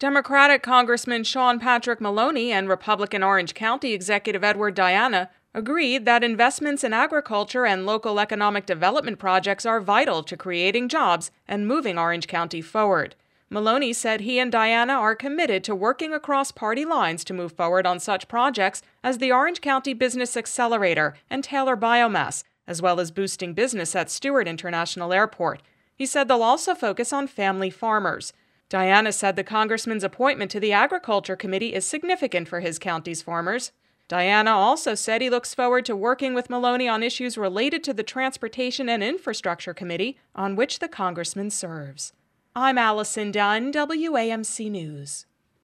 Democratic Congressman Sean Patrick Maloney and Republican Orange County Executive Edward Diana agreed that investments in agriculture and local economic development projects are vital to creating jobs and moving Orange County forward. Maloney said he and Diana are committed to working across party lines to move forward on such projects as the Orange County Business Accelerator and Taylor Biomass, as well as boosting business at Stewart International Airport. He said they'll also focus on family farmers. Diana said the congressman's appointment to the Agriculture Committee is significant for his county's farmers. Diana also said he looks forward to working with Maloney on issues related to the Transportation and Infrastructure Committee, on which the congressman serves. I'm Allison Dunn, WAMC News.